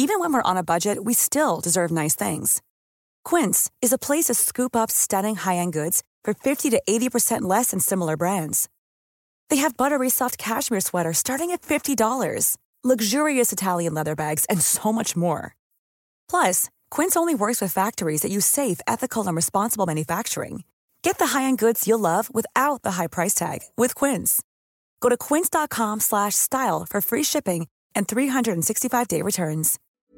Even when we're on a budget, we still deserve nice things. Quince is a place to scoop up stunning high-end goods for 50 to 80% less than similar brands. They have buttery soft cashmere sweaters starting at $50, luxurious Italian leather bags, and so much more. Plus, Quince only works with factories that use safe, ethical, and responsible manufacturing. Get the high-end goods you'll love without the high price tag with Quince. Go to quince.com/style for free shipping and 365-day returns.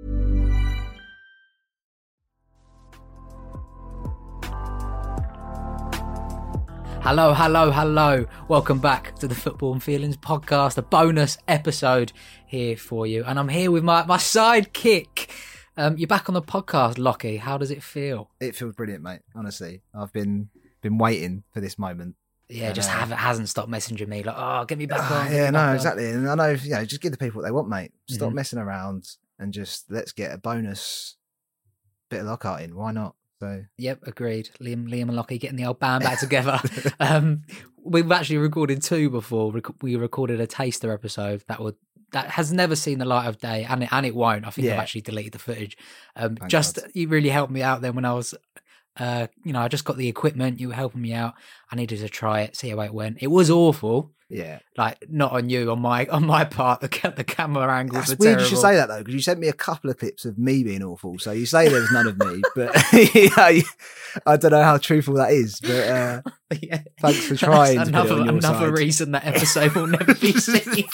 Hello. Welcome back to the Football and Feelings podcast, a bonus episode here for you. And I'm here with my sidekick. You're back on the podcast, Lockie. How does it feel? It feels brilliant, mate. Honestly, I've been waiting for this moment. Yeah, and, hasn't stopped messaging me like, oh, get me back on. Yeah, no, exactly. And I know, just give the people what they want, mate. Stop messing around and just let's get a bonus bit of Lockhart in. Why not? So yep, agreed. Liam and Lockie getting the old band back together. We've actually recorded two before. We recorded a taster episode that has never seen the light of day, and it won't. I think I've actually deleted the footage. You really helped me out then when I was, I just got the equipment. You were helping me out. I needed to try it, see how it went. It was awful. Yeah, like not on you, on my part. The camera angles. That's were weird. terrible. You should say that though, because you sent me a couple of clips of me being awful. So you say there was none of me, but I don't know how truthful that is. But thanks for trying. That's to put it on your another side. reason that episode will never be seen.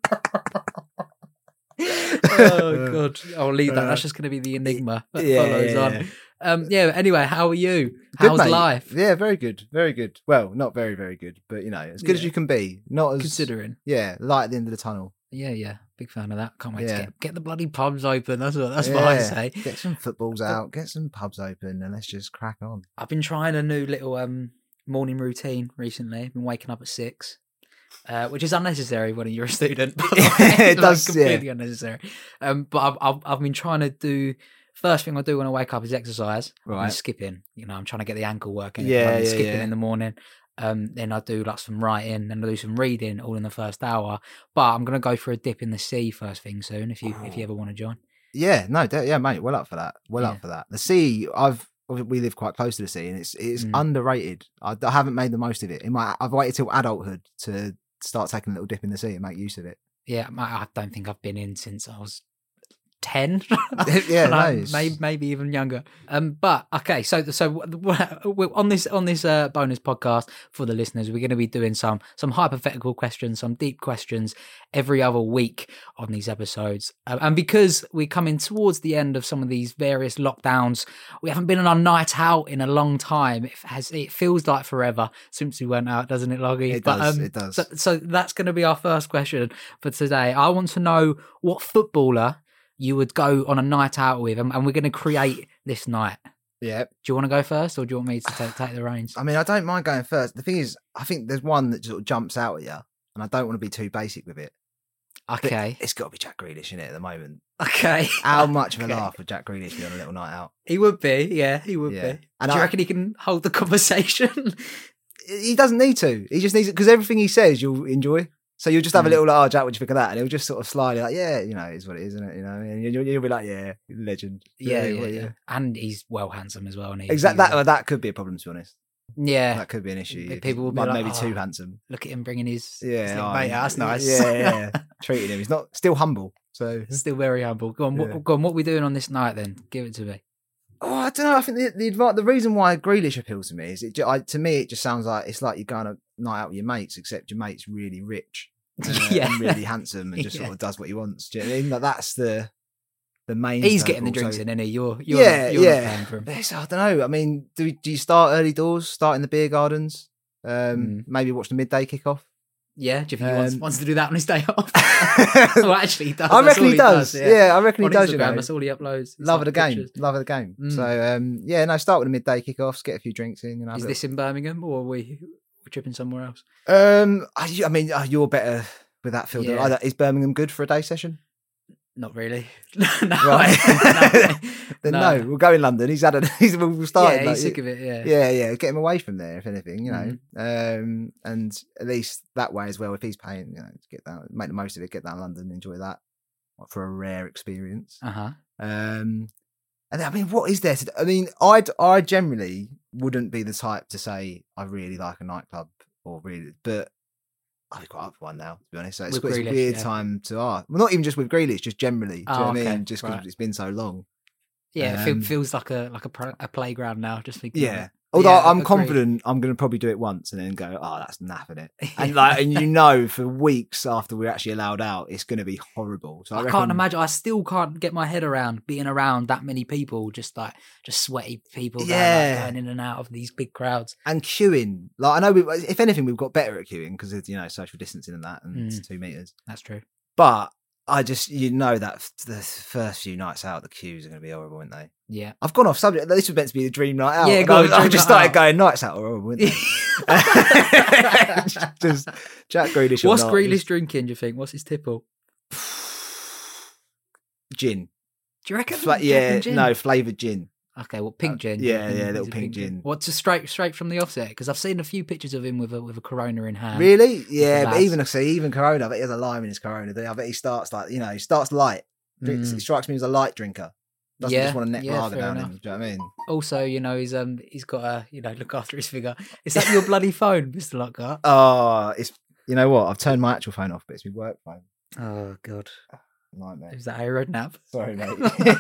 Oh god, I'll leave that. That's just going to be the enigma that follows on. Anyway, how are you? How's mate. life? Yeah, very good. Well, not very, very good, but as good as you can be. Not as considering. Yeah, light at the end of the tunnel. Yeah. Big fan of that. Can't wait to get the bloody pubs open. That's what I say. Get some footballs out, get some pubs open, and let's just crack on. I've been trying a new little morning routine recently. I've been waking up at 6. Which is unnecessary when you're a student. It does, completely unnecessary. But I've been trying to do. First thing I do when I wake up is exercise. Right. And skipping. I'm trying to get the ankle working. Skipping in the morning. Then I do like some writing, then I do some reading, all in the first hour. But I'm gonna go for a dip in the sea first thing soon. If you ever want to join. Yeah, no, mate. Well up for that. Up for that. The sea. We live quite close to the sea, and it's underrated. I haven't made the most of it. I've waited till adulthood to start taking a little dip in the sea and make use of it. Yeah, I don't think I've been in since I was 10. Maybe even younger. But okay, so on this bonus podcast for the listeners, we're going to be doing some hypothetical questions, some deep questions every other week on these episodes. And because we're coming towards the end of some of these various lockdowns, we haven't been on a night out in a long time. It feels like forever since we went out, doesn't it, Loggy? It does. So that's going to be our first question for today. I want to know what footballer you would go on a night out with, and we're going to create this night. Yeah. Do you want to go first, or do you want me to take the reins? I mean, I don't mind going first. The thing is, I think there's one that sort of jumps out at you, and I don't want to be too basic with it. Okay. But it's got to be Jack Grealish in it at the moment. Okay. How much of a laugh would Jack Grealish be on a little night out? He would be, yeah, he would be. And do you reckon he can hold the conversation? He doesn't need to. He just needs it, because everything he says you'll enjoy. So you'll just have a little like, Jack, what do you think of that? And he'll just sort of slyly like, it is what it is, isn't it? And you'll be like, legend. Yeah. And he's well handsome as well. Exactly. That could be a problem, to be honest. Yeah. That could be an issue. People will be like, maybe too handsome. Look at him bringing his mate, that's nice. Yeah. Treating him. He's not still humble. So still very humble. Go on, what are we doing on this night then? Give it to me. Oh, I don't know. I think the reason why Grealish appeals to me is to me it just sounds like it's like you're going a night out with your mates, except your mate's really rich. And really handsome and just sort of does what he wants. Do you know what I mean? Like, that's the main. He's getting the drinks in, isn't he? You're paying for him. I don't know. I mean, do you start early doors? Start in the beer gardens? Maybe watch the midday kickoff. Yeah, do you think he wants to do that on his day off? Well, actually, he does. I reckon he does. Yeah, I reckon he does. Instagram, that's all he uploads. Love of the game. Love of the game. So, start with the midday kickoffs, get a few drinks in. Is this in Birmingham, or are we tripping somewhere else? I mean, you're better with that field. Yeah. Is Birmingham good for a day session? Not really. No. Right. Then no, we'll go in London. We'll start. Yeah, he's sick of it. Yeah. Get him away from there, if anything, and at least that way as well. If he's paying, to get down, make the most of it, get down to London, enjoy that. for a rare experience. Uh-huh. And I mean, what is there to? I mean, I generally wouldn't be the type to say I really like a nightclub but I'll be quite up for one now, to be honest. So it's a weird time to ask. Well, not even just with Grealish, just generally. Do you know what I mean? Just because it's been so long. Yeah, it feels like a playground now. Just thinking. Yeah. Although I'm confident I'm going to probably do it once and then go, oh, that's naffing it. And for weeks after we're actually allowed out, it's going to be horrible. So I can't imagine. I still can't get my head around being around that many people, just sweaty people going in and out of these big crowds. And queuing. Like, I know, if anything, we've got better at queuing because of, social distancing and that, and it's 2 meters. That's true. But I just, that the first few nights out, the queues are going to be horrible, aren't they? Yeah. I've gone off subject. This was meant to be the dream night out. Yeah, I just started going, nights out are horrible, weren't they? Just Jack Grealish. What's Grealish drinking, do you think? What's his tipple? Gin. Do you reckon? Gin? No, flavoured gin. Okay, well, pink gin. Yeah, little pink gin. What's straight from the offset? Because I've seen a few pictures of him with a Corona in hand. Really? Yeah, but even Corona, I bet he has a lime in his Corona. I bet he starts light. It strikes me as a light drinker. Doesn't just want a neck lager down him. Do you know what I mean? Also, he's got a look after his figure. Is that your bloody phone, Mr. Lockhart? Oh, it's what? I've turned my actual phone off, but it's my work phone. Oh God. Nightmare. Is that how you rode nap? Sorry, mate.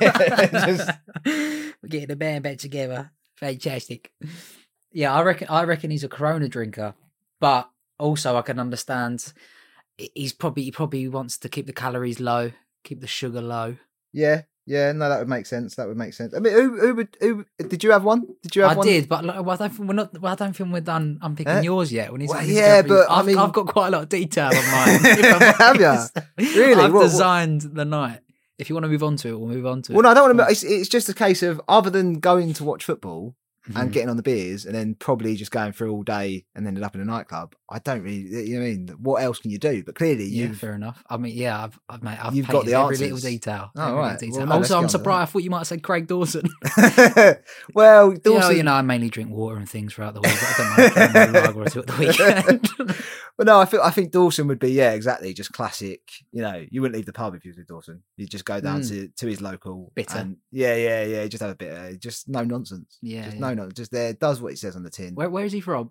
We're getting the band back together. Fantastic. Yeah, I reckon he's a Corona drinker, but also I can understand he probably wants to keep the calories low, keep the sugar low. Yeah, no, that would make sense. I mean, who did you have one? I did, but I don't think we're done unpicking yours yet. I've got quite a lot of detail on mine. Have you? Really? I've designed the night. If you want to move on to it, we'll move on to it. Well, no, I don't want to. It's just a case of, other than going to watch football and getting on the beers and then probably just going through all day and ended up in a nightclub, I don't really, you know what I mean? What else can you do? But clearly fair enough. I mean, I've you've got the every answers. little detail. Oh, right. Well, no, also, I'm surprised. I thought you might have said Craig Dawson. Well, Dawson... I mainly drink water and things throughout the week. But I don't mind drinking a lager or two at the weekend. But no, I think Dawson would be, exactly, just classic. You wouldn't leave the pub if you was with Dawson. You'd just go down to his local. Bitter. And, just have a bit, just no nonsense. Yeah. Just no nonsense. Just there, does what it says on the tin. Where is he from?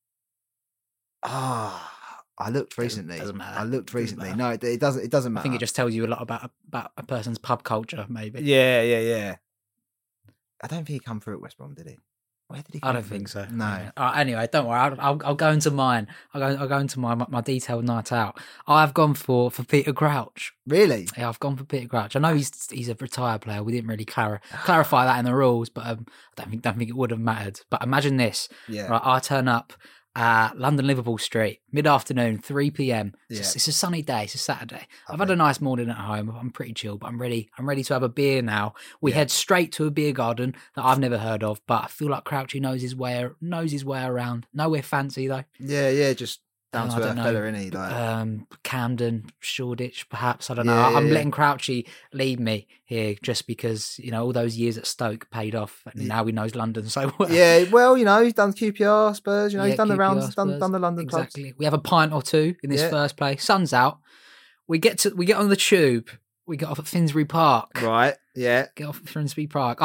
I looked recently. Doesn't matter. No, it doesn't matter. I think it just tells you a lot about a person's pub culture, maybe. Yeah. I don't think he come through at West Brom, did he? Where did he come I don't from? think so. No. Anyway, don't worry. I'll go into mine. I'll go into my detailed night out. I've gone for Peter Crouch. Really? Yeah, I've gone for Peter Crouch. I know he's a retired player. We didn't really clarify that in the rules, but I don't think it would have mattered. But imagine this. Yeah. Right, I turn up at London Liverpool Street, mid-afternoon, 3 p.m. It's a sunny day. It's a Saturday. I've had a nice morning at home. I'm pretty chill, but I'm ready to have a beer now. We head straight to a beer garden that I've never heard of, but I feel like Crouchy knows his way around. Nowhere fancy though. Yeah, just down to a fella, innit? Like Camden, Shoreditch, perhaps. I don't know. I'm letting Crouchy lead me here just because, all those years at Stoke paid off and now he knows London so well. Yeah, well, he's done QPR, Spurs, he's done the rounds, done the London clubs. Exactly. We have a pint or two in this first place. Sun's out. We get on the tube. We get off at Finsbury Park. Right, yeah. Get off at Finsbury Park.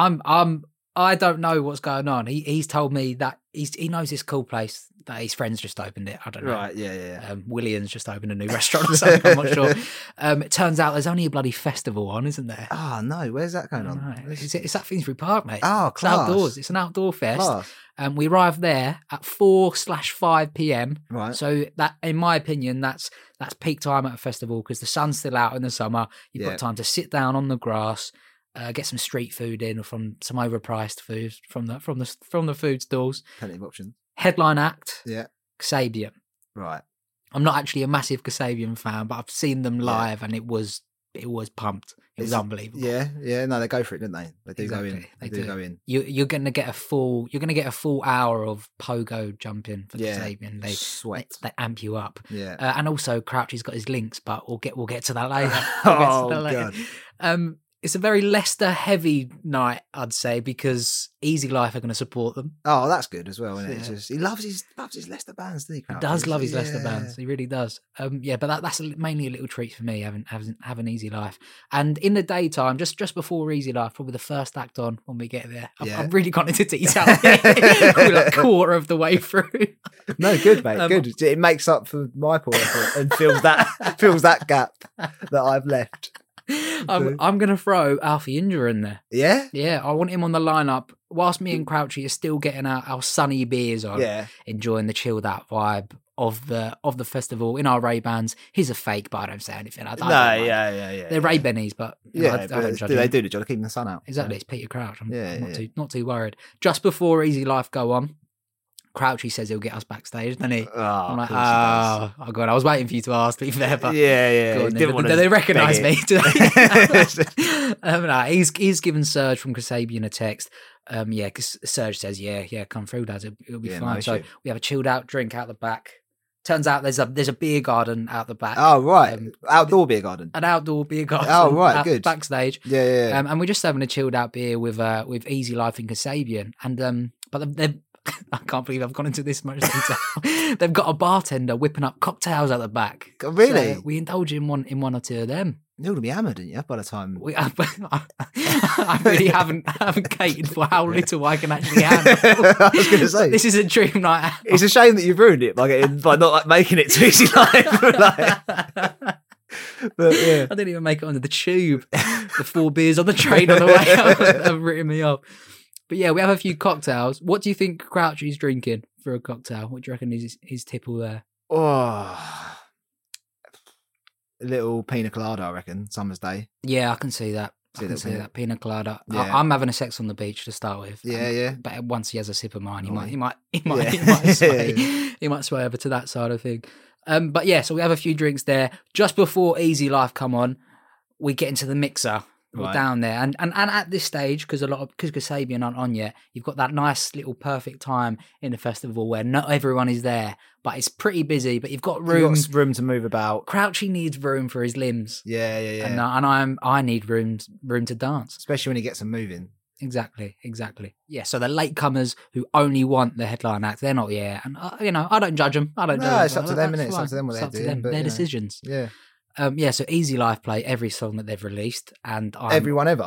I don't know what's going on. He's told me that he knows this cool place that his friends just opened it. I don't know. Right, yeah. Williams just opened a new restaurant or something. I'm not sure. It turns out there's only a bloody festival on, isn't there? Oh, no. Where's that going on? It's at Finsbury Park, mate. Oh, class. It's outdoors. It's an outdoor fest. We arrived there at 4/5 p.m. Right. So that, in my opinion, that's peak time at a festival because the sun's still out in the summer. You've got time to sit down on the grass, get some street food in, or from some overpriced food from the food stalls. Plenty of options. Headline act. Yeah. Kasabian. Right. I'm not actually a massive Kasabian fan, but I've seen them live and it was pumped. It was unbelievable. Yeah. No, they go for it, don't they? They do exactly. go in. They do go in. You're gonna get a full hour of pogo jumping for Kasabian. They sweat. They amp you up. Yeah. And also Crouchy's got his links, but we'll get to that later. God. it's a very Leicester heavy night, I'd say, because Easy Life are going to support them. Oh, that's good as well, isn't it? It's just, he loves his Leicester bands, doesn't he? He does love his Leicester bands. He really does. But that's mainly a little treat for me, having Easy Life. And in the daytime, just before Easy Life, probably the first act on when we get there. I've really gone into detail. We're like a quarter of the way through. No, good, mate. Good. It makes up for my poor effort and fills that gap that I've left. I'm going to throw Alfie Injura in there. Yeah? Yeah, I want him on the lineup whilst me and Crouchy are still getting our sunny beers on, enjoying the chilled out vibe of the festival in our Ray-Bans. He's a fake, but I don't say anything. They're Ray-Bennies, but I don't judge they do the job of keeping the sun out. Exactly, it's Peter Crouch. I'm not too worried. Just before Easy Life go on, Crouchy says he'll get us backstage, doesn't he? I'm like, oh God, I was waiting for you to ask, to be fair, but do they recognise me? He's given Serge from Kasabian a text. Because Serge says, come through, Dad. It'll be fine. So we have a chilled out drink out the back. Turns out there's a beer garden out the back. Oh right, outdoor beer garden. An outdoor beer garden. Oh right, good. Backstage. Yeah. And we're just having a chilled out beer with Easy Life and Kasabian, and but they've. I can't believe I've gone into this much detail. They've got a bartender whipping up cocktails at the back. Really? So we indulge in one or two of them. You're going to be hammered, aren't you, by the time... I really haven't catered for how little I can actually handle. I was going to say. This is a dream night out. It's a shame that you've ruined it by not making it too easy life. But yeah. I didn't even make it onto the tube. The 4 beers on the train on the way have written me off. But yeah, we have a few cocktails. What do you think Crouchy's drinking for a cocktail? What do you reckon is his tipple there? Oh, a little pina colada, I reckon, summer's day. Yeah, I can see that. I can see that pina colada. Yeah. I'm having a sex on the beach to start with. Yeah. But once he has a sip of mine, he might sway over to that side of thing. But yeah, so we have a few drinks there. Just before Easy Life come on, we get into the mixer. We're down there, and at this stage, because Kasabian aren't on yet, you've got that nice little perfect time in the festival where not everyone is there, but it's pretty busy. But you've got room to move about. Crouchy needs room for his limbs. Yeah. And I need room to dance, especially when he gets them moving. Exactly. Yeah. So the latecomers who only want the headline act, they're not there, and I don't judge them. It's up to them, isn't it? It's up to them what they're doing. Their decisions. Yeah. So Easy Life play every song that they've released, and everyone ever.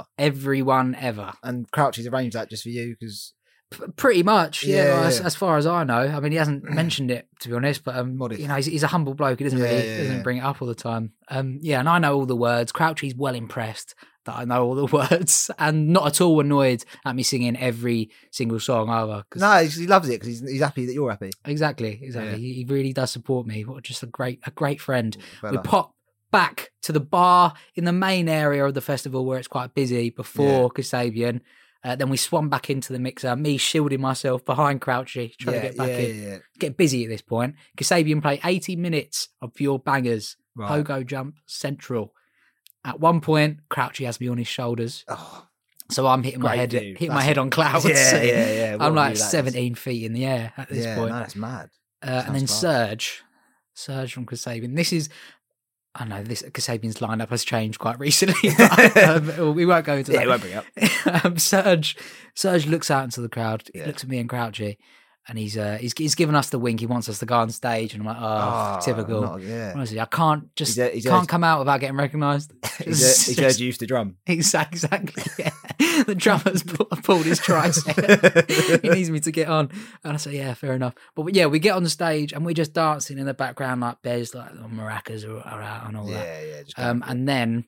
And Crouchy's arranged that just for you, because pretty much, as far as I know. I mean, he hasn't mentioned it, to be honest, but he's a humble bloke. He doesn't doesn't bring it up all the time. And I know all the words. Crouchy's well impressed that I know all the words, and not at all annoyed at me singing every single song either. No, he loves it because he's happy that you're happy. Exactly. Yeah. He really does support me. What just a great friend. We pop back to the bar in the main area of the festival where it's quite busy before Kasabian. Then we swung back into the mixer, me shielding myself behind Crouchy, trying to get back in. Yeah. Get busy at this point. Kasabian play 80 minutes of pure bangers. Right. Pogo Jump Central. At one point, Crouchy has me on his shoulders. Oh, so I'm hitting my head on clouds. Yeah. I'm like 17 feet in the air at this point. No, that's mad. And then Serge from Kasabian. This is... I know this Kasabian's lineup has changed quite recently. But, we won't go into that. Yeah, we won't bring it up. Serge looks out into the crowd. He looks at me and Crouchy, and he's given us the wink. He wants us to go on stage, and I'm like, typical. Honestly, I can't can't come out without getting recognised. He's heard you used to drum. Exactly. Yeah. The drummer's pulled his tricep. He needs me to get on, and I say, yeah, fair enough. But yeah, we get on the stage and we're just dancing in the background like there's like the maracas are out and all that. And then.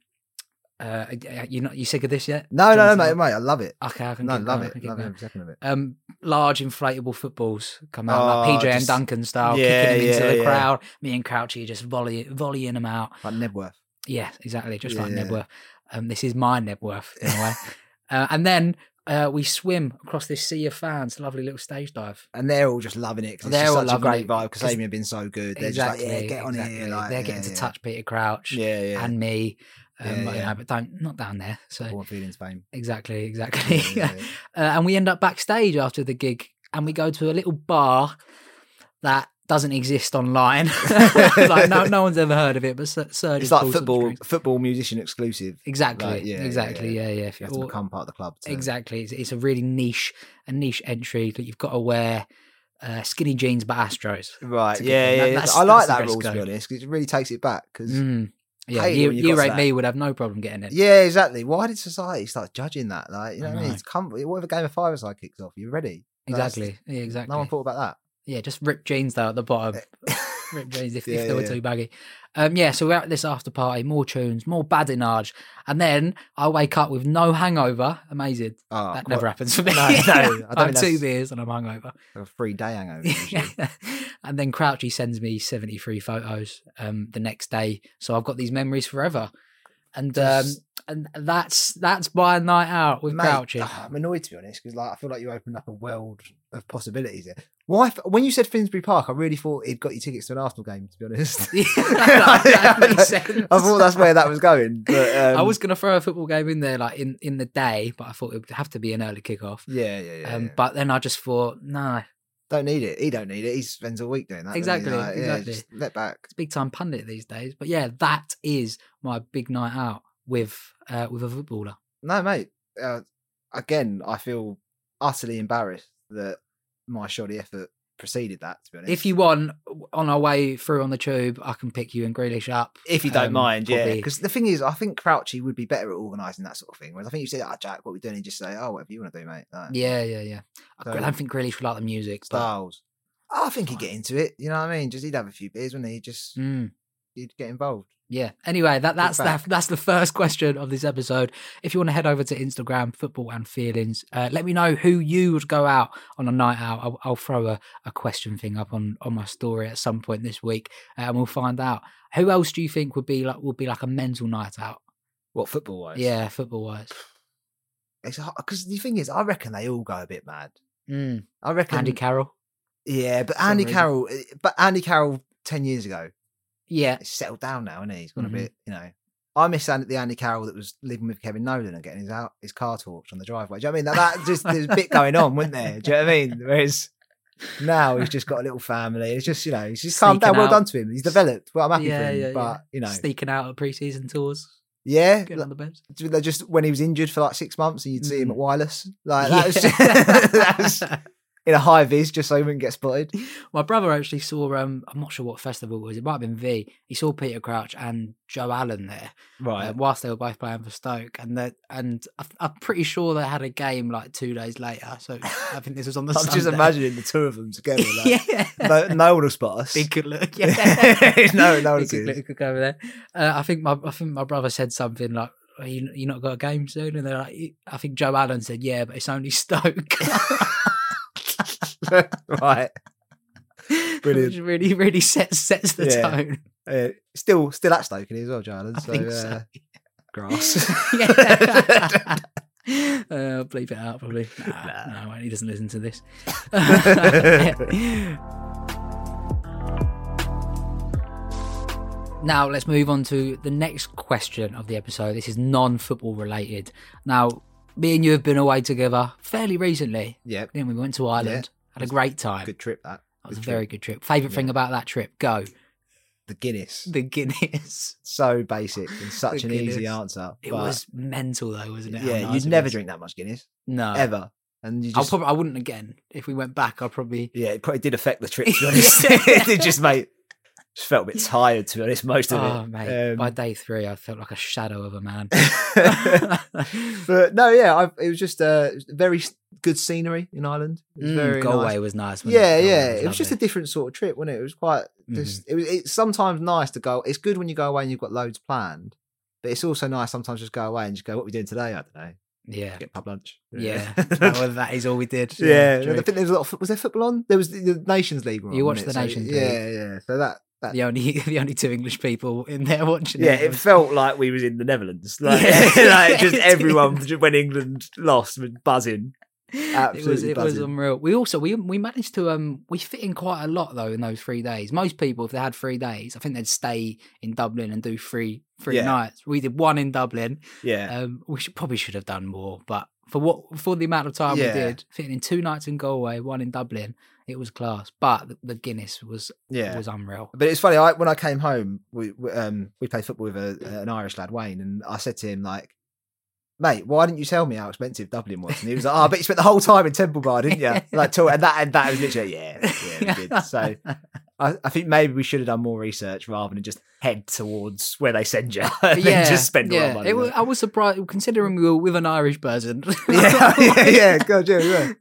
You're not sick of this yet? No, mate. I love it. Okay, I can. Love it. Love every second of it. Large inflatable footballs come out like PJ and Duncan style, kicking them into the crowd. Me and Crouchy just volleying them out like Nebworth. Yeah, exactly, just like Nebworth. This is my Nebworth in a way. And then we swim across this sea of fans, lovely little stage dive, and they're all just loving it because it's such a great vibe. Because they've been so good. They're just like, get on here. Like, they're getting to touch Peter Crouch, and me. But not down there. So Born Feelings fame. Exactly. And we end up backstage after the gig, and we go to a little bar that doesn't exist online. Like no one's ever heard of it, but Serge. It's like football musician exclusive. Exactly. Like, exactly. Yeah. You have to become part of the club. Exactly. It's a really niche entry that you've got to wear skinny jeans but Astros. Right. Yeah. I like that rule, to be honest, because it really takes it back. Because yeah, you rate me would have no problem getting it. Yeah, exactly. Why did society start judging that? Like, you know what I mean? It's whatever Game of Five-a-side kicks off, you're ready. Exactly. Exactly. No one thought about that. Yeah, just ripped jeans though at the bottom. Ripped jeans if they were too baggy. So we're at this after party, more tunes, more badinage, and then I wake up with no hangover. Amazing. That never happens for me. No, I have 2 beers and I'm hungover. A 3-day hangover. And then Crouchy sends me 73 photos the next day, so I've got these memories forever. And that's my night out with Crouchy. I'm annoyed, to be honest, because I feel like you opened up a world of possibilities there. Why? When you said Finsbury Park, I really thought he'd got you tickets to an Arsenal game, to be honest. That makes sense. I thought that's where that was going. But I was going to throw a football game in there, like in the day, but I thought it would have to be an early kickoff. Yeah. But then I just thought, no. Don't need it. He don't need it. He spends a week doing that. Exactly. Just let back. It's big time pundit these days. But yeah, that is my big night out with a footballer. No, mate. Again, I feel utterly embarrassed that my shoddy effort preceded that, to be honest. If you want, on our way through on the tube, I can pick you and Grealish up. If you don't mind, probably. Yeah. Because the thing is, I think Crouchy would be better at organising that sort of thing. Whereas I think you say, Jack, what are we doing? And just say, whatever you want to do, mate. Like, yeah. So, I don't think Grealish would like the music. Styles. But I think he'd get into it. You know what I mean? Just he'd have a few beers, wouldn't he? He'd get involved. Yeah. Anyway, that's the first question of this episode. If you want to head over to Instagram, Football and Feelings, let me know who you would go out on a night out. I'll throw a question thing up on my story at some point this week, and we'll find out. Who else do you think would be like a mental night out? What, football wise? Yeah, football wise. It's because the thing is, I reckon they all go a bit mad. I reckon Andy Carroll. Yeah, but Andy Carroll 10 years ago. Yeah. He's settled down now, isn't he? He's gone a bit, I miss the Andy Carroll that was living with Kevin Nolan and getting his car torched on the driveway. Do you know what I mean? That just, there's a bit going on, wasn't there? Do you know what I mean? Whereas now he's just got a little family. It's just, he's just calmed down. Well done to him. He's developed. Well, I'm happy for him. But, sneaking out at pre-season tours. Yeah. Getting on the bed. Just when he was injured for like 6 months and you'd see him at Wireless. Like, that was in a high vis just so he wouldn't get spotted. My brother actually saw, I'm not sure what festival it was, it might have been V. He saw Peter Crouch and Joe Allen there, right? Whilst they were both playing for Stoke, and I'm pretty sure they had a game like 2 days later. So I think this was on the. I'm Sunday. just imagining the two of them together. Like, no one will spot us. Big good look. no one could go over there. I think my brother said something like, "You not got a game soon?" And they're like, I think Joe Allen said, "Yeah, but it's only Stoke." Right, brilliant. Which really, really sets the tone. Still at Stoke as well, Joe Allen. I think so. Grass. I'll bleep it out probably. No, he doesn't listen to this. Now let's move on to the next question of the episode. This is non-football related. Now, me and you have been away together fairly recently. Yeah. Then we went to Ireland. Had a great time. Good trip, that. That was a very good trip. Favourite thing about that trip? Go. The Guinness. The Guinness. So basic and such an easy answer. It was mental though, wasn't it? Yeah, you'd never drink that much Guinness. No. Ever. And you just... I wouldn't again. If we went back, I'd probably... Yeah, it probably did affect the trip, to be honest. It just felt a bit tired, to be honest, most of it. Oh, mate. By day 3, I felt like a shadow of a man. But no, yeah, it was just very good scenery in Ireland. It was very Galway nice. was nice. It was just a different sort of trip, wasn't it? It was quite just. It's sometimes nice to go. It's good when you go away and you've got loads planned, but it's also nice sometimes just go away and just go, what are we doing today? I don't know. Yeah, get pub lunch. Yeah, that is all we did. Yeah, I think there was a lot of, was there football on? There was the Nations League. You watched the Nations League. Yeah. So that the only 2 English people in there watching. Yeah, it felt like we was in the Netherlands. Like just everyone when England lost was buzzing. Absolutely, it was unreal. We managed to we fit in quite a lot though in those 3 days. Most people, if they had 3 days, I think they'd stay in Dublin and do three nights. We did 1 in Dublin. Yeah, we should have done more, but for the amount of time we did, fitting in 2 nights in Galway, 1 in Dublin, it was class. But the Guinness was unreal. But it's funny. When I came home, we played football with an Irish lad, Wayne, and I said to him like, "Mate, why didn't you tell me how expensive Dublin was?" And he was like, "Oh, I bet you spent the whole time in Temple Bar, didn't you?" Like, and that was literally we did. So I think maybe we should have done more research rather than just head towards where they send you and then just spend all our money. I was surprised considering we were with an Irish person. God, yeah.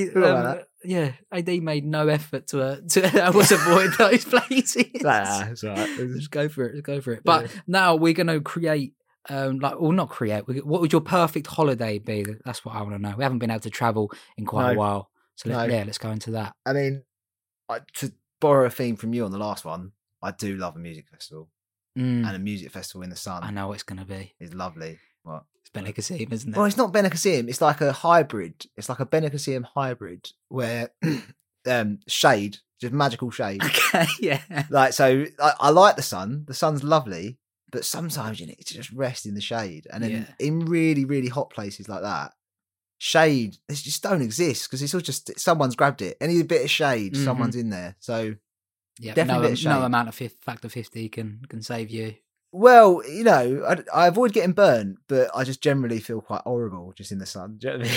They made no effort to avoid those places. That's all right. Just go for it. But now we're going to create. Not create. What would your perfect holiday be? That's what I want to know. We haven't been able to travel in quite a while, so let's go into that. I mean, to borrow a theme from you on the last one, I do love a music festival, and a music festival in the sun. I know what it's going to be. It's lovely. What? It's Benicassim, isn't it? Well, it's not Benicassim. It's like a hybrid. It's like a Benicassim hybrid where shade, just magical shade. Okay, yeah. Like so, I like the sun. The sun's lovely. But sometimes you need to just rest in the shade. And then in really, really hot places like that, shade, they just don't exist because it's all just, someone's grabbed it. Any bit of shade, someone's in there. So definitely a bit of shade. No amount of factor 50 can save you. Well, I avoid getting burnt, but I just generally feel quite horrible just in the sun. Do you know what I mean?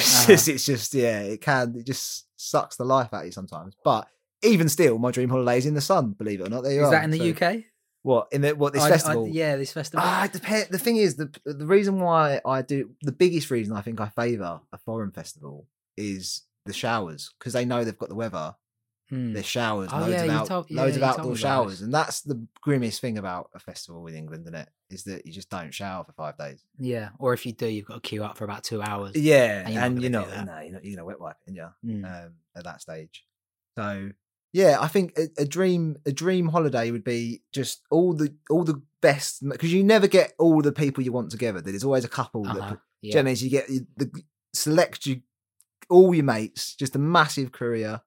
It just sucks the life out of you sometimes. But even still, my dream holiday is in the sun, believe it or not. There you are. Is that in the UK? What this festival? This festival. The thing is, the reason why the biggest reason I think I favour a foreign festival is the showers because they know they've got the weather. There's showers, loads of outdoor showers, and that's the grimmest thing about a festival with England, isn't it? Is that you just don't shower for 5 days. Yeah, or if you do, you've got to queue up for about 2 hours. Yeah, and you're not gonna wet wipe, at that stage. So. Yeah, I think a dream holiday would be just all the best because you never get all the people you want together. There's always a couple that means you get select all your mates, just a massive career.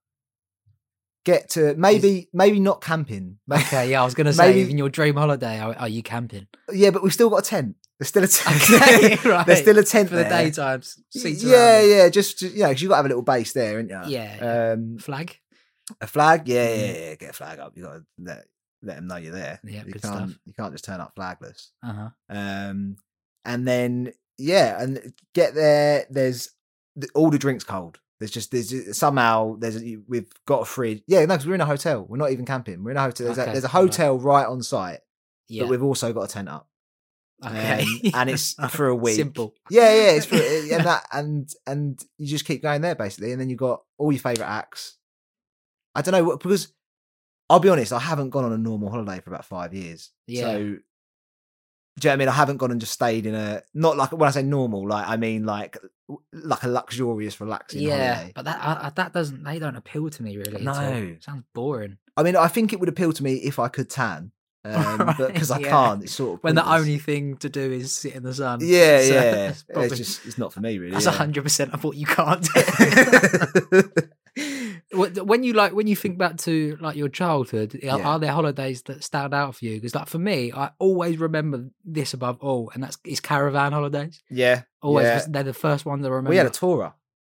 Get to maybe not camping. Okay, I was going to say in your dream holiday, are you camping? Yeah, but we've still got a tent. There's still a tent. Okay, right. There's still a tent for there. The daytimes. Just because you've got to have a little base there, haven't you? Yeah. Flag. A flag, yeah. Get a flag up. You got to let them know you're there. Yeah, you good can't. stuff. You can't just turn up flagless. And then and get there. There's all the drinks cold. We've got a fridge. Yeah, no, because we're in a hotel. We're not even camping. We're in a hotel. There's a hotel right on site, but we've also got a tent up. Okay, and it's for a week. Simple. Yeah. It's for, and you just keep going there basically, and then you've got all your favourite acts. I don't know because I'll be honest, I haven't gone on a normal holiday for about 5 years. Yeah. So, do you know what I mean? I haven't gone and just stayed in not like when I say normal, like I mean like a luxurious, relaxing holiday. But they don't appeal to me really. No, it sounds boring. I mean, I think it would appeal to me if I could tan. But because I can't, it's sort of when the only thing to do is sit in the sun. Yeah. It's not for me really. That's 100% of what you can't do. When you think back to like your childhood, are there holidays that stand out for you? Because like for me, I always remember this above all, and it's caravan holidays. Yeah, always. They're the first ones I remember. We had a Tourer.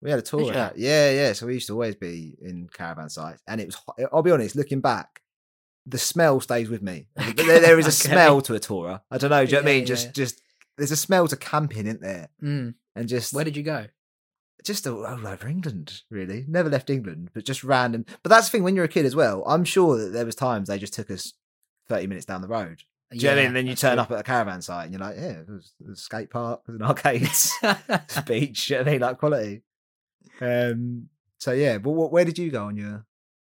Yeah. So we used to always be in caravan sites, and it was. I'll be honest, looking back, the smell stays with me. There is a smell to a Tourer. I don't know. Do you know what I mean? Just there's a smell to camping, isn't there? And just where did you go? Just all over England, really. Never left England, but just random. But that's the thing, when you're a kid as well, I'm sure that there was times they just took us 30 minutes down the road. Do you know what I mean? And then you turn up at a caravan site and you're like, there's a skate park, there's an arcade, there's a beach, you know what I mean? Like quality. So yeah, but where did you go on your...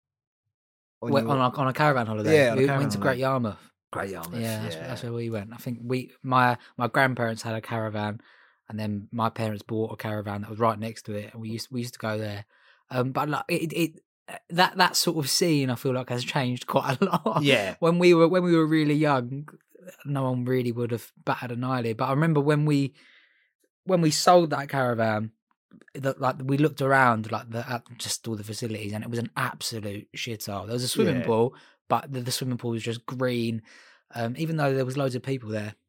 On a caravan holiday? Yeah, we went to Great Yarmouth. Great Yarmouth, yeah. That's where we went. I think my grandparents had a caravan. And then my parents bought a caravan that was right next to it, and we used to go there. But like that sort of scene, I feel like has changed quite a lot. Yeah. When we were really young, no one really would have batted an eyelid. But I remember when we sold that caravan, we looked around at just all the facilities, and it was an absolute shithole. There was a swimming pool, but the swimming pool was just green. Even though there was loads of people there.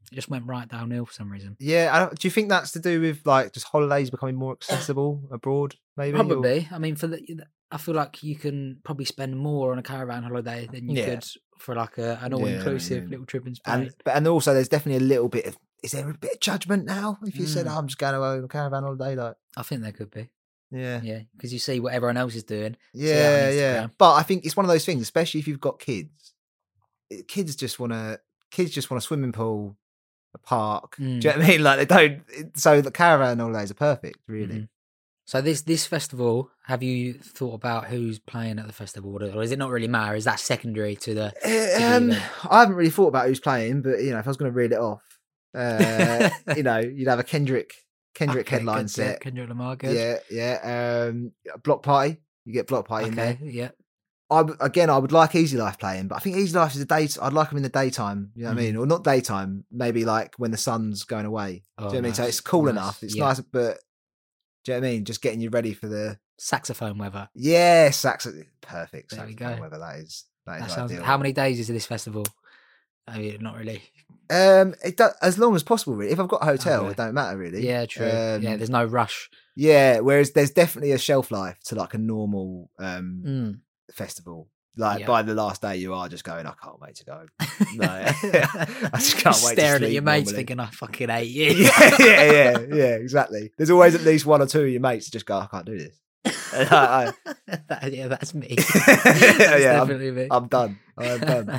It just went right downhill for some reason. Yeah, do you think that's to do with like just holidays becoming more accessible abroad? Maybe probably. I mean, I feel like you can probably spend more on a caravan holiday than you could for like an all-inclusive little trip in Spain. And also, there's definitely a little bit of. Is there a bit of judgment now if you said, I'm just going on a caravan holiday? Like, I think there could be. Yeah. Yeah, because you see what everyone else is doing. Yeah. But I think it's one of those things, especially if you've got kids. Kids just want a swimming pool, a park. Do you know what I mean? Like they don't. So the caravan holidays are perfect, really. Mm-hmm. So this festival, have you thought about who's playing at the festival, or is it not really matter? Is that secondary to the? I haven't really thought about who's playing, but if I was going to read it off, you'd have a Kendrick headline set. Kendrick Lamar, good. Yeah. Block Party. You get Block Party in there. Yeah. I would like Easy Life playing, but I think Easy Life is I'd like them in the daytime. You know what I mean? Or not daytime, maybe like when the sun's going away. Do you know what I mean? So it's cool enough. It's nice, but do you know what I mean? Just getting you ready for the saxophone weather. Yeah, perfect. There we go. Weather that is ideal. How many days is this festival? I mean, not really. It does, as long as possible. Really, if I've got a hotel, it don't matter really. Yeah, true. There's no rush. Yeah, whereas there's definitely a shelf life to like a normal festival. Like by the last day, you are just going, I can't wait to go. No, I just can't wait. Staring at your mates, thinking, I fucking hate you. yeah, exactly. There's always at least one or two of your mates that just go, I can't do this. That's me. Definitely me. I'm done. I'm done.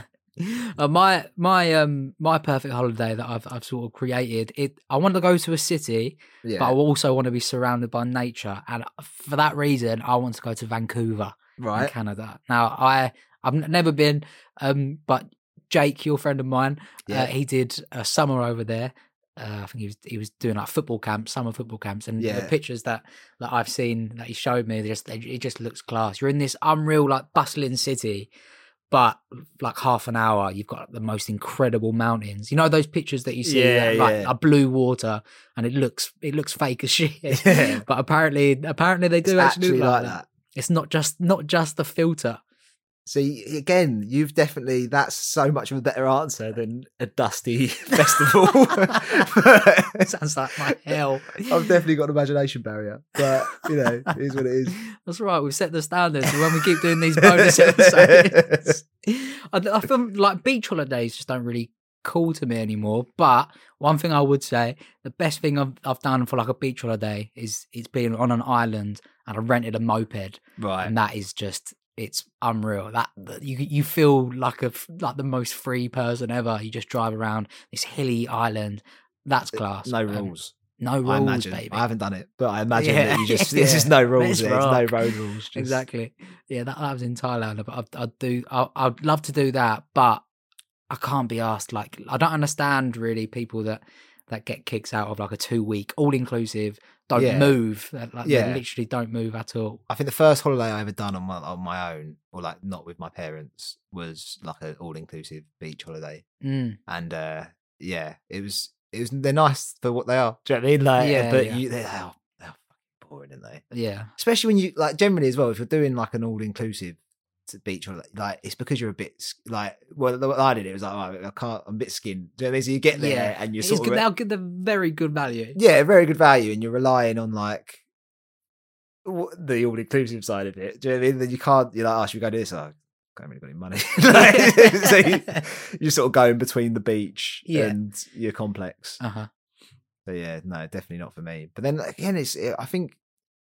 My perfect holiday that I've sort of created, I want to go to a city, but I also want to be surrounded by nature, and for that reason I want to go to Vancouver, in Canada. Now I've never been, but Jake, your friend of mine, he did a summer over there. I think he was doing like summer football camps, and the pictures that I've seen that he showed me, it just looks class. You're in this unreal like bustling city, but like half an hour, you've got the most incredible mountains. You know those pictures that you see, like a blue water, and it looks fake as shit. Yeah. But apparently they do actually look like that. It's not just the filter. See, again, that's so much of a better answer than a dusty festival. Sounds like my hell. I've definitely got an imagination barrier, but it is what it is. That's right. We've set the standards when we keep doing these bonus episodes. I feel like beach holidays just don't really call to me anymore. But one thing I would say, the best thing I've done for like a beach holiday is it's being on an island and I rented a moped. Right. And that is just... It's unreal. That you feel like the most free person ever. You just drive around this hilly island. That's class. No rules. No rules, I imagine. Baby. I haven't done it, but I imagine that you just there's just no rules. There's no road rules. Just... Exactly. Yeah, that was in Thailand. But I'd love to do that, but I can't be asked. Like, I don't understand really people that get kicks out of like a 2-week all inclusive. Don't move. They literally don't move at all. I think the first holiday I ever done on my own, or like not with my parents, was like an all inclusive beach holiday. And it was they're nice for what they are. Do you know what I mean? Like, they're fucking boring, aren't they? Yeah. Especially when you like generally as well, if you're doing like an all inclusive beach holiday, like it's because you're a bit like what I did. It was like I'm a bit skinned. Do you know what I mean? So you get there and you're sort of they'll get the very good value. Yeah, very good value, and you're relying on like the all inclusive side of it. Do you know what I mean? Then you can't. You're like, should we go do this? I haven't really got any money. So you're sort of going between the beach and your complex. So yeah, no, definitely not for me. But then again, I think.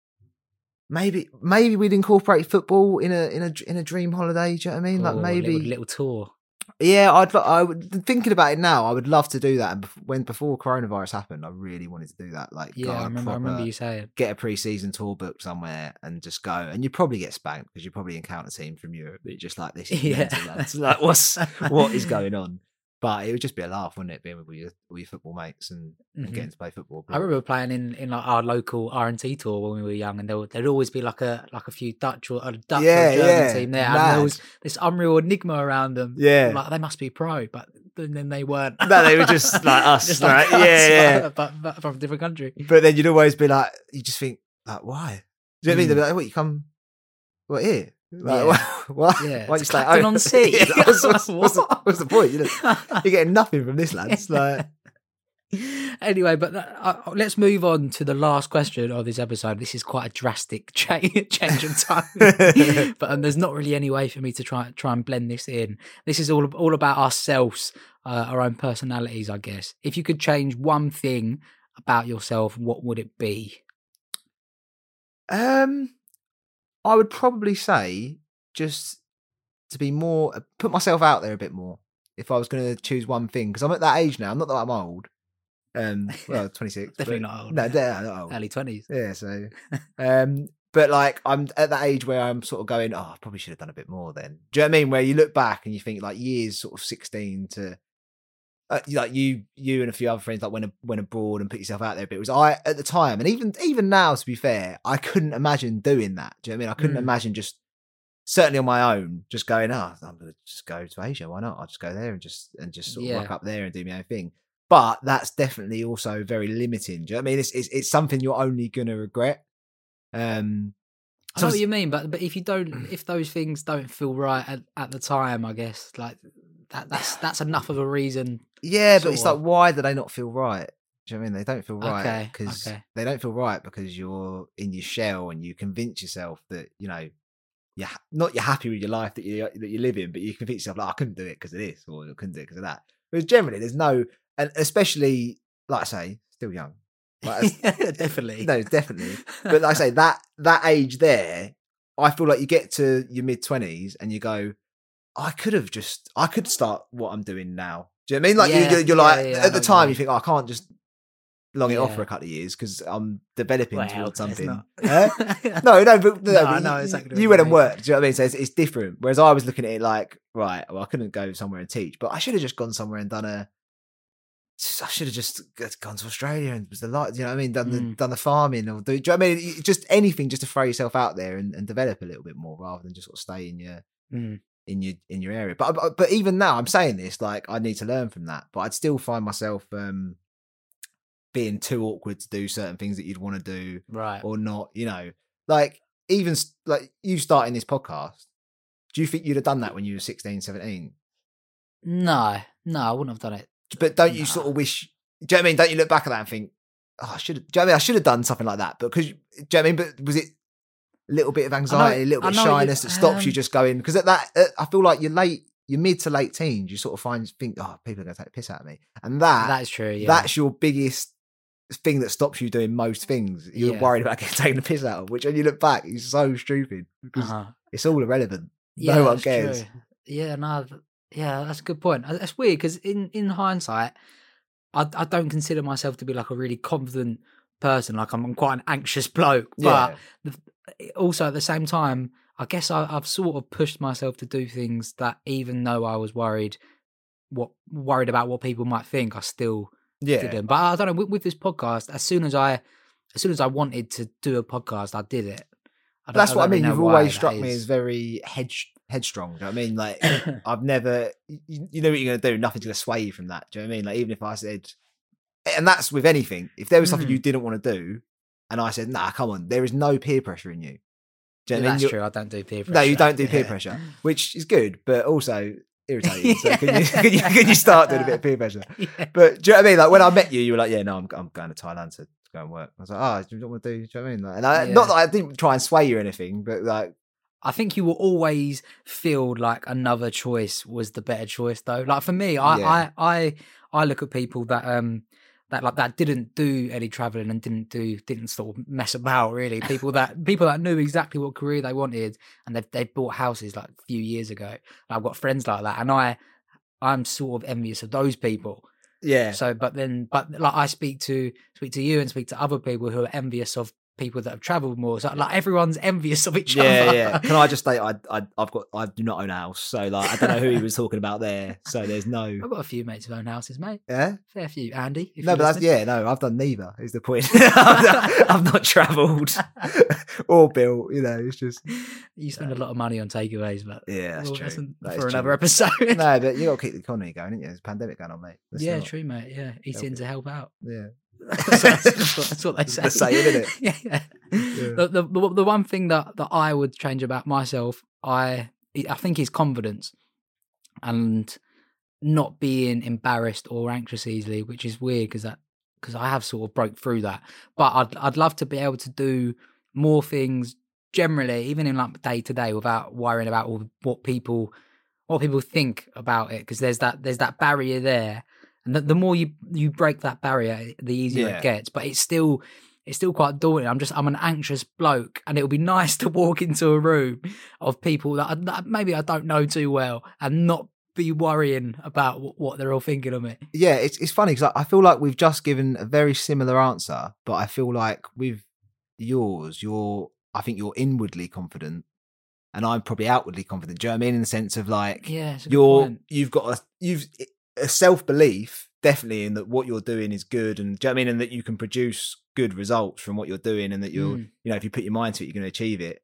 Maybe we'd incorporate football in a dream holiday. Do you know what I mean? Like maybe a little tour. Yeah, I would thinking about it now. I would love to do that. And before coronavirus happened, I really wanted to do that. Like, I remember you saying get a pre-season tour booked somewhere and just go. And you'd probably get spanked because you probably encounter a team from Europe. But just like this, like what is going on? But it would just be a laugh, wouldn't it? Being with all your football mates and getting to play football. I remember playing in like our local R&T tour when we were young, and there'd always be like a few Dutch or German team there, and there was this unreal enigma around them. Yeah, like they must be pro, but then they weren't. No, they were just like us, just like us, but from a different country. But then you'd always be like, you just think like, why? Do you know what I mean? They'd be like, what, you come? What here? Like, what? Yeah, why just like on sea? What's the point? You're getting nothing from this, lads. Like, Anyway, but let's move on to the last question of this episode. This is quite a drastic change of tone, but there's not really any way for me to try and blend this in. This is all about ourselves, our own personalities, I guess. If you could change one thing about yourself, what would it be? I would probably say just to be more, put myself out there a bit more. If I was going to choose one thing, because I'm at that age now. Not that I'm old. Well, 26. Definitely not old. No, not old. Early 20s. Yeah, so but like I'm at that age where I'm sort of going, oh, I probably should have done a bit more then. Do you know what I mean? Where you look back and you think like years sort of 16 to like you and a few other friends like went abroad and put yourself out there. But it was I at the time, and even now, to be fair, I couldn't imagine doing that. Do you know what I mean? I couldn't imagine just certainly on my own, just going, I'm going to just go to Asia. Why not? I'll just go there and just sort of rock up there and do my own thing. But that's definitely also very limiting. Do you know what I mean? It's something you're only going to regret. I know what you mean, but if those things don't feel right at the time, I guess like that's enough of a reason. Yeah, but it's like, why do they not feel right? Do you know what I mean? They don't feel right because they don't feel right because you're in your shell and you convince yourself that, you know, you're happy with your life that you live in, but you convince yourself like, I couldn't do it because of this, or I couldn't do it because of that. Whereas generally there's no, and especially like I say, still young. Like, definitely. No, definitely. But like I say, that age there, I feel like you get to your mid-20s and you go, I could start what I'm doing now. Do you know what I mean? Like you're like at the time you think, I can't just long it off for a couple of years because I'm developing towards something. No, exactly. You went and worked. Do you know what I mean? So it's different. Whereas I was looking at it like, right, well, I couldn't go somewhere and teach, but I should have just gone somewhere and I should have just gone to Australia and was the light. You know what I mean? Done the farming, or do you know what I mean? Just anything, just to throw yourself out there and develop a little bit more, rather than just sort of stay in your area. But even now, I'm saying this like I need to learn from that. But I'd still find myself being too awkward to do certain things that you'd want to do, right, or not. You know, like even like you starting this podcast. Do you think you'd have done that when you were 16, 17? No, I wouldn't have done it. But don't you sort of wish? Do you know what I mean? Don't you look back at that and think, oh, I should have? Do you know what I mean? I should have done something like that. But because, do you know what I mean? But was it a little bit of anxiety, a little bit of shyness that stops you just going? Because at that, I feel like you're mid to late teens. You sort of think, oh, people are going to take the piss out of me, and that is true. Yeah. That's your biggest thing that stops you doing most things. You're worried about getting taken the piss out of, which when you look back, is so stupid because it's all irrelevant. Yeah, no one cares. True. Yeah, no. Yeah, that's a good point. That's weird because in hindsight, I don't consider myself to be like a really confident person. Like I'm quite an anxious bloke, but also at the same time, I guess I've sort of pushed myself to do things that, even though I was worried about what people might think, I still didn't. But I don't know. With this podcast, as soon as I wanted to do a podcast, I did it. That's what I mean. You've always struck me as very headstrong. Do you know what I mean? Like I've never, you know what you're going to do. Nothing's going to sway you from that. Do you know what I mean? Like even if I said, and that's with anything. If there was something you didn't want to do, and I said, "Nah, come on," there is no peer pressure in you. Do you know what I mean? That's true. I don't do peer pressure. No, you don't do peer pressure, which is good, but also irritating. So can you start doing a bit of peer pressure? Yeah. But do you know what I mean? Like when I met you, you were like, "Yeah, no, I'm going to Thailand to go and work." I was like, "Oh, do you know what to do?" Do you know what I mean? Like, and not that I didn't try and sway you or anything, but like. I think you will always feel like another choice was the better choice, though. Like for me, I look at people that didn't do any traveling and didn't sort of mess about really. People that knew exactly what career they wanted, and they bought houses like a few years ago. I've got friends like that, and I'm sort of envious of those people. Yeah. So, but like I speak to you and speak to other people who are envious of people that have travelled more, so like everyone's envious of each other. Yeah. Can I just say I do not own a house, so like I don't know who he was talking about there. So there's no. I've got a few mates who own houses, mate. Yeah, fair few. Andy, no, but I've done neither. Is the point? I've not travelled or built. You know, it's just you spend a lot of money on takeaways, but that's true. For another episode. No, but you got to keep the economy going, haven't you? There's a pandemic going on, mate. True, mate. Yeah, eat in to help out. Yeah. That's what they say. The saying, isn't it? Yeah. The one thing that I would change about myself, I think, is confidence, and not being embarrassed or anxious easily, which is weird because I have sort of broke through that. But I'd love to be able to do more things generally, even in like day to day, without worrying about all what people think about it, because there's that barrier there, and the more you break that barrier, the easier it gets. But it's still quite daunting. I'm an anxious bloke, and it would be nice to walk into a room of people that maybe I don't know too well and not be worrying about what they're all thinking of me. Yeah, it's funny because I feel like we've just given a very similar answer, but I feel like with yours, I think you're inwardly confident, and I'm probably outwardly confident. Do you know what I mean? In the sense of like, you've got a self-belief definitely in that what you're doing is good, and do you know what I mean? And that you can produce good results from what you're doing, and that you're, if you put your mind to it, you're going to achieve it.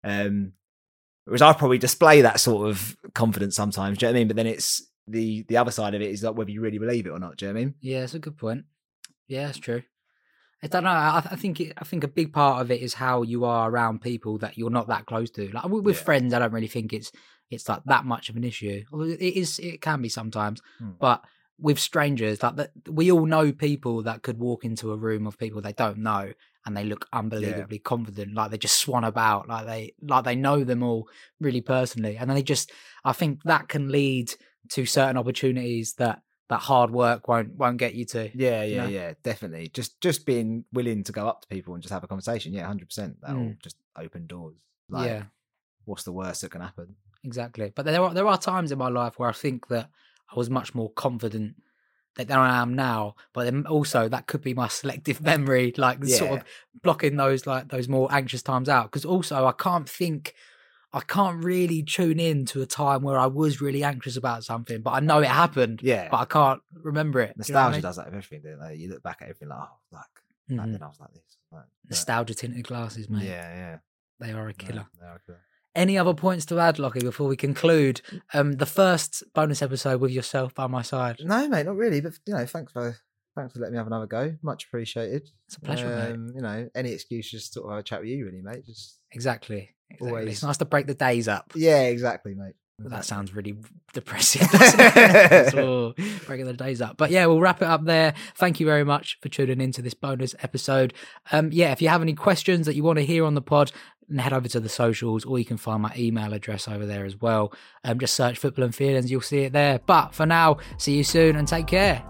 Whereas I probably display that sort of confidence sometimes, do you know what I mean? But then it's the other side of it is like whether you really believe it or not, do you know what I mean? Yeah, it's a good point. Yeah, that's true. I don't know. I think a big part of it is how you are around people that you're not that close to. Like with friends, I don't really think it's like that much of an issue. It can be sometimes, but with strangers, like that, we all know people that could walk into a room of people they don't know and they look unbelievably confident, like they just swan about, like they know them all really personally, and then I think that can lead to certain opportunities that hard work won't get you to. Yeah, definitely. Just being willing to go up to people and just have a conversation. Yeah, 100%. That'll just open doors. Like, what's the worst that can happen? Exactly. But there are times in my life where I think that I was much more confident than I am now. But then also that could be my selective memory, like sort of blocking those more anxious times out. Because also I can't really tune in to a time where I was really anxious about something, but I know it happened. Yeah, but I can't remember it. Nostalgia does that with everything, don't they? You look back at everything like, back then I was like this. Nostalgia tinted glasses, mate. Yeah. They are a killer. They are a killer. Any other points to add, Lockie, before we conclude the first bonus episode with yourself by my side? No, mate, not really. But thanks for letting me have another go. Much appreciated. It's a pleasure, mate. Any excuse just to sort of have a chat with you, really, mate. Just exactly. Always. It's nice to break the days up. Yeah, exactly, mate. Well, that sounds really depressing, doesn't it? Breaking the days up. But yeah, we'll wrap it up there. Thank you very much for tuning into this bonus episode. If you have any questions that you want to hear on the pod, head over to the socials, or you can find my email address over there as well. Just search Football and Feelings, you'll see it there. But for now, see you soon and take care.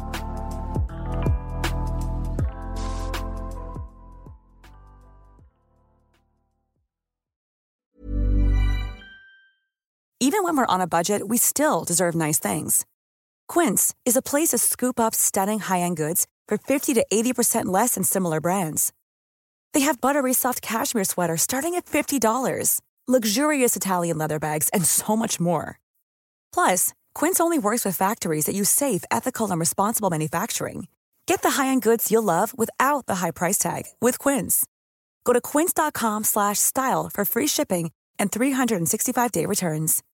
Even when we're on a budget, we still deserve nice things. Quince is a place to scoop up stunning high-end goods for 50 to 80% less than similar brands. They have buttery soft cashmere sweaters starting at $50, luxurious Italian leather bags, and so much more. Plus, Quince only works with factories that use safe, ethical, and responsible manufacturing. Get the high-end goods you'll love without the high price tag with Quince. Go to quince.com/style for free shipping and 365-day returns.